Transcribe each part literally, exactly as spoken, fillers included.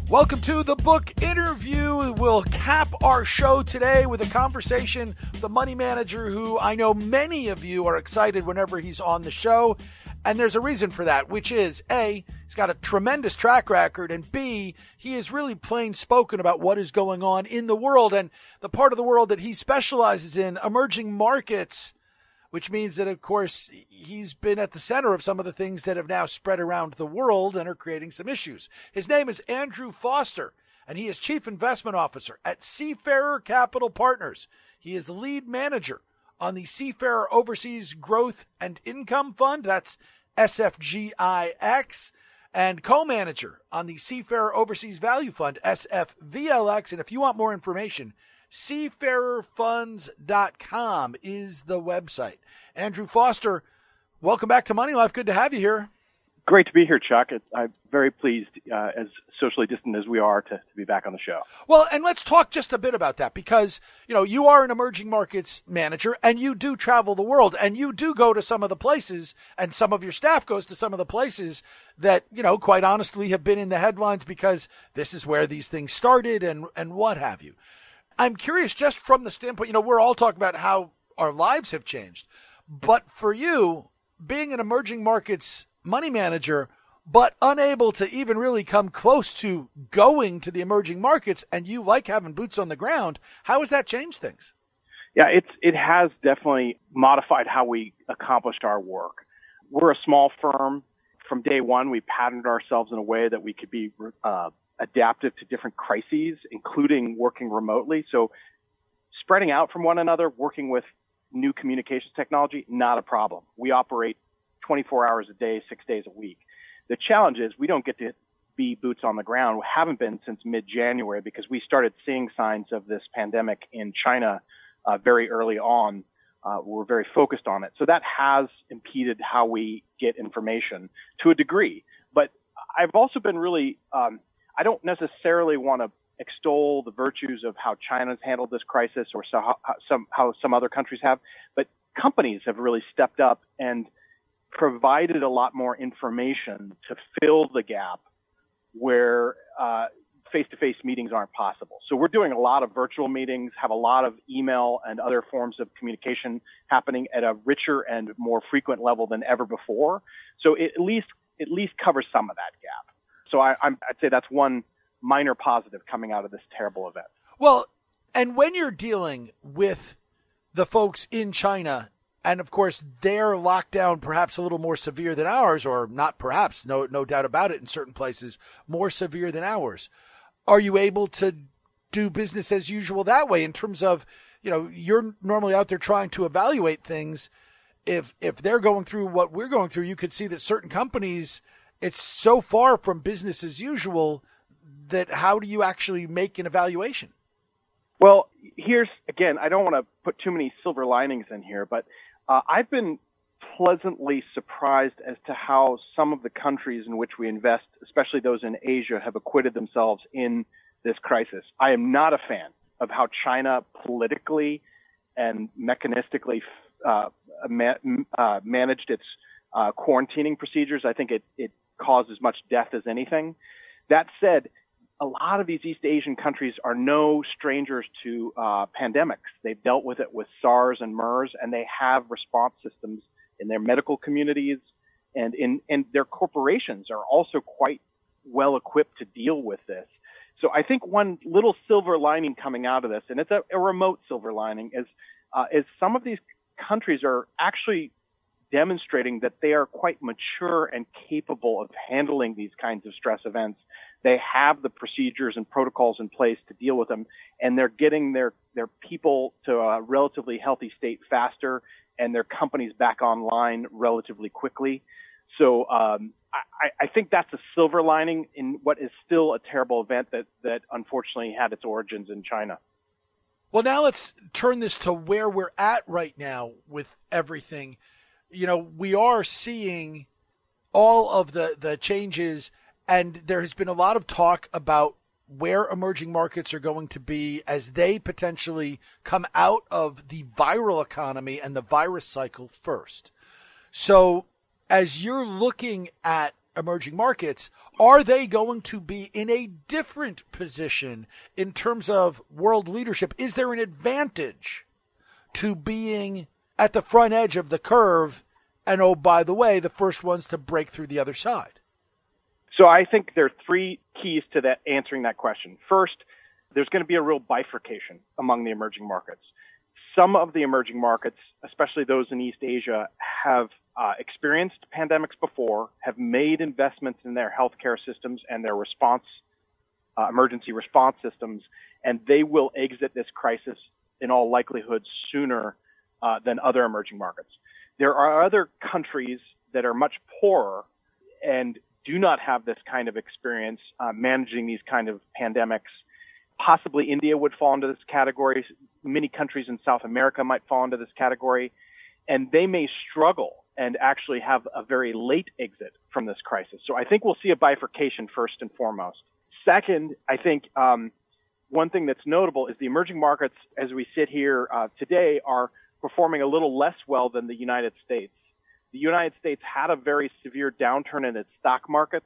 Welcome to the book interview. We'll cap our show today with a conversation with the money manager who I know many of you are excited whenever he's on the show. And there's a reason for that, which is A, he's got a tremendous track record, and B, he is really plain spoken about what is going on in the world and the part of the world that he specializes in, emerging markets, which means that, of course, he's been at the center of some of the things that have now spread around the world and are creating some issues. His name is Andrew Foster, and he is Chief Investment Officer at Seafarer Capital Partners. He is lead manager on the Seafarer Overseas Growth and Income Fund, that's S F G I X, and co-manager on the Seafarer Overseas Value Fund, S F V L X. And if you want more information, seafarer funds dot com is the website. Andrew Foster, welcome back to Money Life. Good to have you here. Great to be here, Chuck. I'm very pleased, uh, as socially distant as we are, to, to be back on the show. Well, and let's talk just a bit about that because, you know, you are an emerging markets manager and you do travel the world and you do go to some of the places, and some of your staff goes to some of the places that, you know, quite honestly have been in the headlines because this is where these things started and, and what have you. I'm curious, just from the standpoint, you know, we're all talking about how our lives have changed. But for you, being an emerging markets money manager, but unable to even really come close to going to the emerging markets, and you like having boots on the ground, how has that changed things? Yeah, it's it has definitely modified how we accomplished our work. We're a small firm. From day one, we patterned ourselves in a way that we could be uh, adaptive to different crises, including working remotely. So spreading out from one another, working with new communications technology, not a problem. We operate twenty-four hours a day, six days a week. The challenge is we don't get to be boots on the ground. We haven't been since mid-January because we started seeing signs of this pandemic in China uh, very early on. Uh, we're very focused on it. So that has impeded how we get information to a degree. But I've also been really, um, I don't necessarily want to extol the virtues of how China's handled this crisis or so, how, some, how some other countries have, but companies have really stepped up and provided a lot more information to fill the gap where uh, face-to-face meetings aren't possible. So we're doing a lot of virtual meetings, have a lot of email and other forms of communication happening at a richer and more frequent level than ever before. So it at least at least covers some of that gap. So I, I'm, I'd say that's one minor positive coming out of this terrible event. Well, and when you're dealing with the folks in China, and of course their lockdown perhaps a little more severe than ours, or not perhaps, no no doubt about it, in certain places, more severe than ours, are you able to do business as usual that way in terms of, you know, you're normally out there trying to evaluate things. If if they're going through what we're going through, you could see that certain companies, it's so far from business as usual that how do you actually make an evaluation? Well, here's, again, I don't want to put too many silver linings in here, but uh, I've been pleasantly surprised as to how some of the countries in which we invest, especially those in Asia, have acquitted themselves in this crisis. I am not a fan of how China politically and mechanistically uh, ma- uh, managed its uh, quarantining procedures. I think it, it caused as much death as anything. That said, a lot of these East Asian countries are no strangers to uh, pandemics. They've dealt with it with SARS and MERS, and they have response systems in their medical communities, and in and their corporations are also quite well equipped to deal with this. So I think one little silver lining coming out of this, and it's a, a remote silver lining, is uh, is some of these countries are actually demonstrating that they are quite mature and capable of handling these kinds of stress events. They have the procedures and protocols in place to deal with them, and they're getting their, their people to a relatively healthy state faster and their companies back online relatively quickly. So um, I, I think that's a silver lining in what is still a terrible event that, that unfortunately had its origins in China. Well, now let's turn this to where we're at right now with everything. You know, we are seeing all of the, the changes, and there has been a lot of talk about where emerging markets are going to be as they potentially come out of the viral economy and the virus cycle first. So as you're looking at emerging markets, are they going to be in a different position in terms of world leadership? Is there an advantage to being at the front edge of the curve and, oh, by the way, the first ones to break through the other side? So I think there are three keys to that answering that question. First, there's going to be a real bifurcation among the emerging markets. Some of the emerging markets, especially those in East Asia, have uh, experienced pandemics before, have made investments in their healthcare systems and their response, uh, emergency response systems, and they will exit this crisis in all likelihood sooner uh, than other emerging markets. There are other countries that are much poorer and do not have this kind of experience uh, managing these kind of pandemics. Possibly India would fall into this category. Many countries in South America might fall into this category. And they may struggle and actually have a very late exit from this crisis. So I think we'll see a bifurcation first and foremost. Second, I think um, one thing that's notable is the emerging markets, as we sit here uh, today, are performing a little less well than the United States. The United States had a very severe downturn in its stock markets,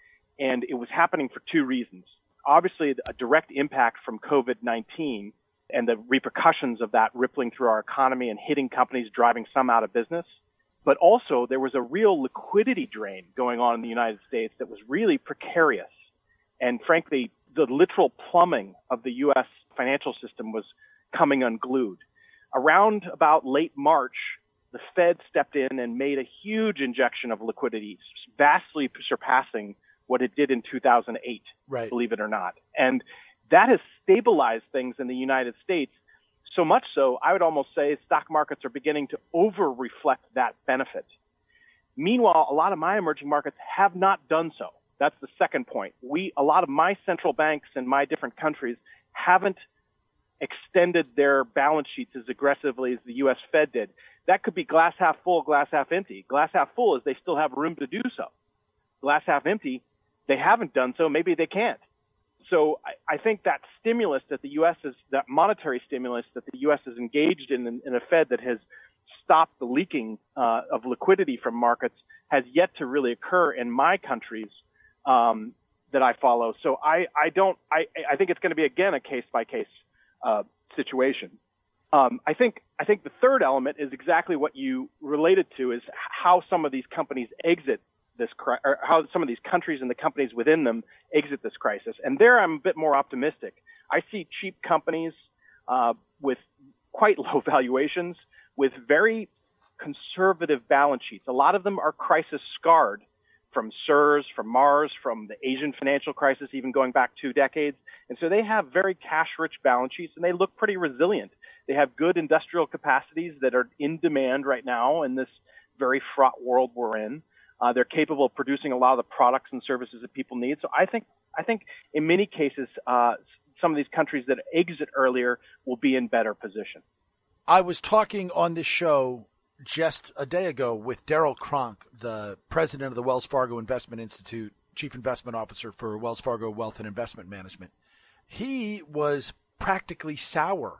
and it was happening for two reasons. Obviously, a direct impact from COVID nineteen and the repercussions of that rippling through our economy and hitting companies, driving some out of business. But also, there was a real liquidity drain going on in the United States that was really precarious. And frankly, the literal plumbing of the U S financial system was coming unglued. Around about late March, the Fed stepped in and made a huge injection of liquidity, vastly surpassing what it did in two thousand eight, right, believe it or not. And that has stabilized things in the United States. So much so, I would almost say stock markets are beginning to over-reflect that benefit. Meanwhile, a lot of my emerging markets have not done so. That's the second point. We, a lot of my central banks in my different countries haven't extended their balance sheets as aggressively as the U S Fed did. That could be glass half full, glass half empty. Glass half full is they still have room to do so. Glass half empty, they haven't done so, maybe they can't. So I, I think that stimulus that the U S is, that monetary stimulus that the U S is engaged in, in, in a Fed that has stopped the leaking uh, of liquidity from markets has yet to really occur in my countries um, that I follow. So I, I don't, I, I think it's going to be, again, a case-by-case uh, situation. Um, I think, I think the third element is exactly what you related to, is how some of these companies exit this, or how some of these countries and the companies within them exit this crisis. And there I'm a bit more optimistic. I see cheap companies uh, with quite low valuations, with very conservative balance sheets. A lot of them are crisis scarred from SERS, from Mars, from the Asian financial crisis, even going back two decades. And so they have very cash-rich balance sheets, and they look pretty resilient. They have good industrial capacities that are in demand right now in this very fraught world we're in. Uh, they're capable of producing a lot of the products and services that people need. So I think, I think in many cases, uh, some of these countries that exit earlier will be in better position. I was talking on this show just a day ago with Daryl Cronk, the president of the Wells Fargo Investment Institute, chief investment officer for Wells Fargo Wealth and Investment Management. He was practically sour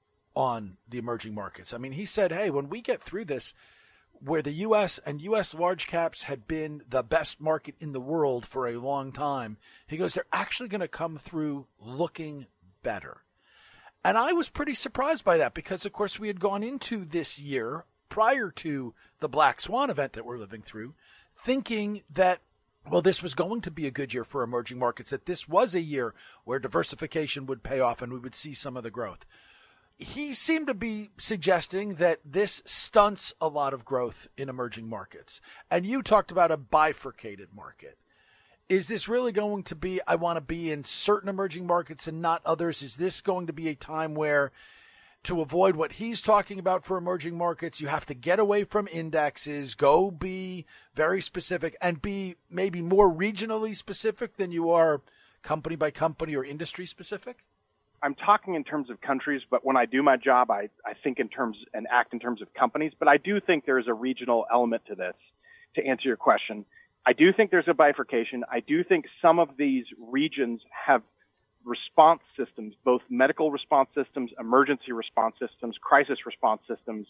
on the emerging markets. I mean, he said, hey, when we get through this, where the U S and U S large caps had been the best market in the world for a long time, he goes, they're actually going to come through looking better. And I was pretty surprised by that because, of course, we had gone into this year prior to the Black Swan event that we're living through, thinking that, well, this was going to be a good year for emerging markets, that this was a year where diversification would pay off and we would see some of the growth. He seemed to be suggesting that this stunts a lot of growth in emerging markets. And you talked about a bifurcated market. Is this really going to be, I want to be in certain emerging markets and not others? Is this going to be a time where, to avoid what he's talking about for emerging markets, you have to get away from indexes, go be very specific, and be maybe more regionally specific than you are company by company or industry specific? I'm talking in terms of countries, but when I do my job, I, I think in terms and act in terms of companies. But I do think there's a regional element to this, to answer your question. I do think there's a bifurcation. I do think some of these regions have response systems, both medical response systems, emergency response systems, crisis response systems,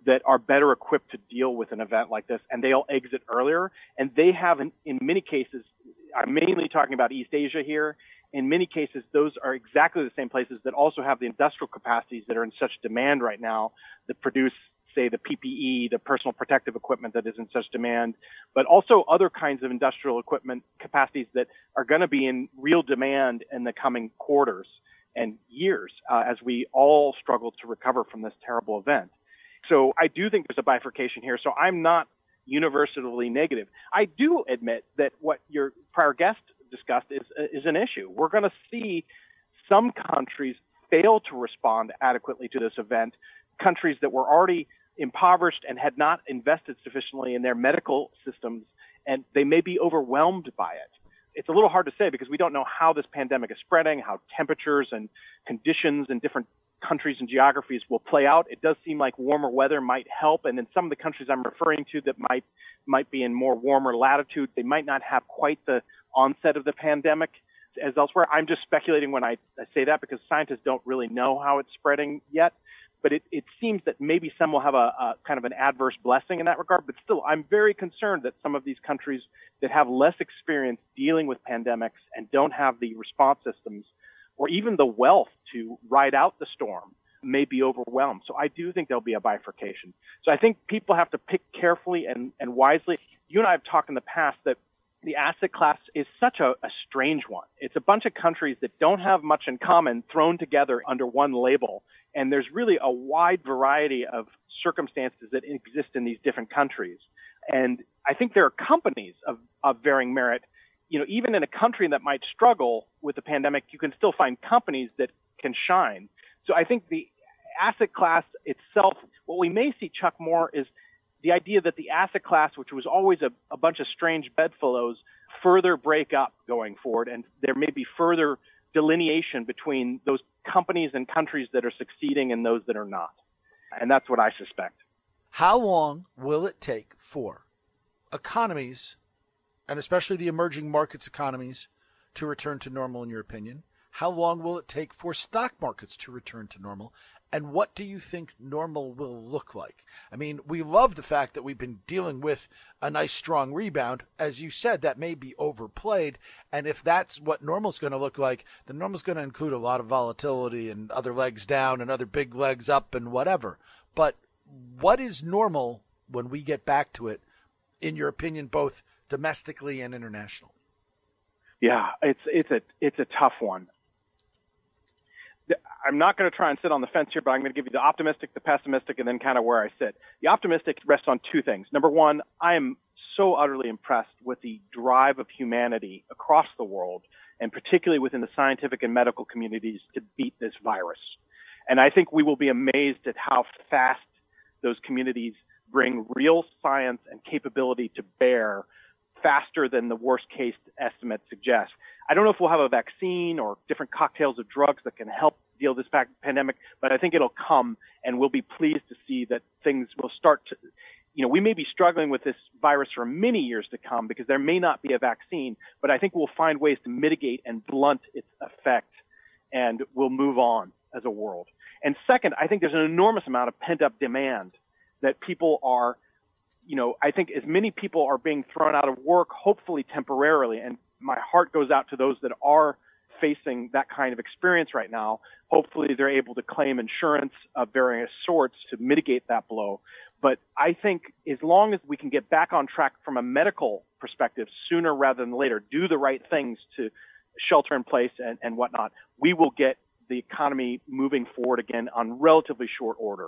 that are better equipped to deal with an event like this, and they'll exit earlier. And they have, in, in many cases, I'm mainly talking about East Asia here. In many cases, those are exactly the same places that also have the industrial capacities that are in such demand right now that produce, say, the P P E, the personal protective equipment that is in such demand, but also other kinds of industrial equipment capacities that are going to be in real demand in the coming quarters and years uh, as we all struggle to recover from this terrible event. So I do think there's a bifurcation here. So I'm not universally negative. I do admit that what your prior guest discussed is is an issue. We're going to see some countries fail to respond adequately to this event, countries that were already impoverished and had not invested sufficiently in their medical systems, and they may be overwhelmed by it. It's a little hard to say because we don't know how this pandemic is spreading, how temperatures and conditions in different countries and geographies will play out. It does seem like warmer weather might help, and in some of the countries I'm referring to that might might be in more warmer latitude, they might not have quite the onset of the pandemic as elsewhere. I'm just speculating when I, I say that because scientists don't really know how it's spreading yet. But it, it seems that maybe some will have a, a kind of an adverse blessing in that regard. But still, I'm very concerned that some of these countries that have less experience dealing with pandemics and don't have the response systems or even the wealth to ride out the storm may be overwhelmed. So I do think there'll be a bifurcation. So I think people have to pick carefully and, and wisely. You and I have talked in the past that the asset class is such a, a strange one. It's a bunch of countries that don't have much in common thrown together under one label. And there's really a wide variety of circumstances that exist in these different countries. And I think there are companies of, of varying merit. You know, even in a country that might struggle with the pandemic, you can still find companies that can shine. So I think the asset class itself, what we may see, Chuck, more is the idea that the asset class, which was always a, a bunch of strange bedfellows, further break up going forward. And there may be further delineation between those companies and countries that are succeeding and those that are not. And that's what I suspect. How long will it take for economies, and especially the emerging markets economies, to return to normal, in your opinion? How long will it take for stock markets to return to normal? And what do you think normal will look like? I mean, we love the fact that we've been dealing with a nice, strong rebound. As you said, that may be overplayed. And if that's what normal's going to look like, then normal's going to include a lot of volatility and other legs down and other big legs up and whatever. But what is normal when we get back to it, in your opinion, both domestically and internationally? Yeah, it's it's a it's a tough one. I'm not going to try and sit on the fence here, but I'm going to give you the optimistic, the pessimistic, and then kind of where I sit. The optimistic rests on two things. Number one, I am so utterly impressed with the drive of humanity across the world, and particularly within the scientific and medical communities, to beat this virus. And I think we will be amazed at how fast those communities bring real science and capability to bear faster than the worst case estimates suggest. I don't know if we'll have a vaccine or different cocktails of drugs that can help deal with this pandemic, but I think it'll come, and we'll be pleased to see that things will start to, you know, we may be struggling with this virus for many years to come because there may not be a vaccine, but I think we'll find ways to mitigate and blunt its effect, and we'll move on as a world. And second, I think there's an enormous amount of pent-up demand that people are, you know, I think as many people are being thrown out of work, hopefully temporarily, and my heart goes out to those that are facing that kind of experience right now. Hopefully they're able to claim insurance of various sorts to mitigate that blow. But I think as long as we can get back on track from a medical perspective sooner rather than later, do the right things to shelter in place and, and whatnot, we will get the economy moving forward again on relatively short order.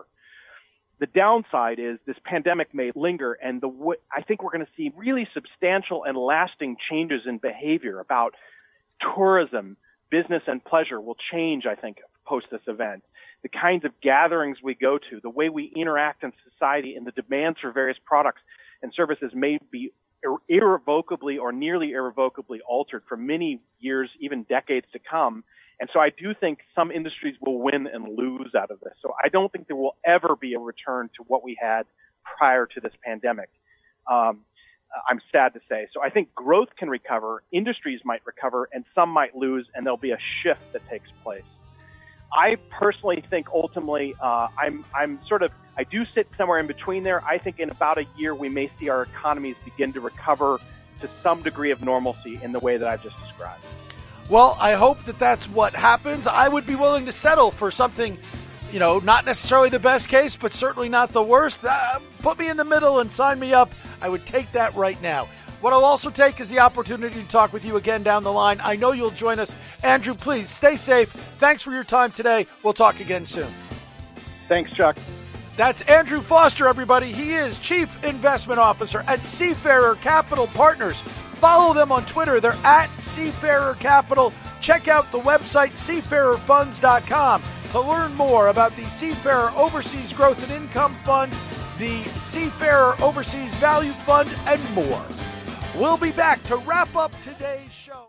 The downside is this pandemic may linger, and the w- I think we're going to see really substantial and lasting changes in behavior about tourism, business, and pleasure will change, I think, post this event. The kinds of gatherings we go to, the way we interact in society, and the demands for various products and services may be ir- irrevocably or nearly irrevocably altered for many years, even decades to come. And so I do think some industries will win and lose out of this. So I don't think there will ever be a return to what we had prior to this pandemic. Um, I'm sad to say. So I think growth can recover, industries might recover, and some might lose, and there'll be a shift that takes place. I personally think ultimately uh, I'm I'm sort of I do sit somewhere in between there. I think in about a year we may see our economies begin to recover to some degree of normalcy in the way that I've just described. Well, I hope that that's what happens. I would be willing to settle for something, you know, not necessarily the best case, but certainly not the worst. Uh, put me in the middle and sign me up. I would take that right now. What I'll also take is the opportunity to talk with you again down the line. I know you'll join us. Andrew, please stay safe. Thanks for your time today. We'll talk again soon. Thanks, Chuck. That's Andrew Foster, everybody. He is Chief Investment Officer at Seafarer Capital Partners. Follow them on Twitter. They're at Seafarer Capital. Check out the website seafarer funds dot com to learn more about the Seafarer Overseas Growth and Income Fund, the Seafarer Overseas Value Fund, and more. We'll be back to wrap up today's show.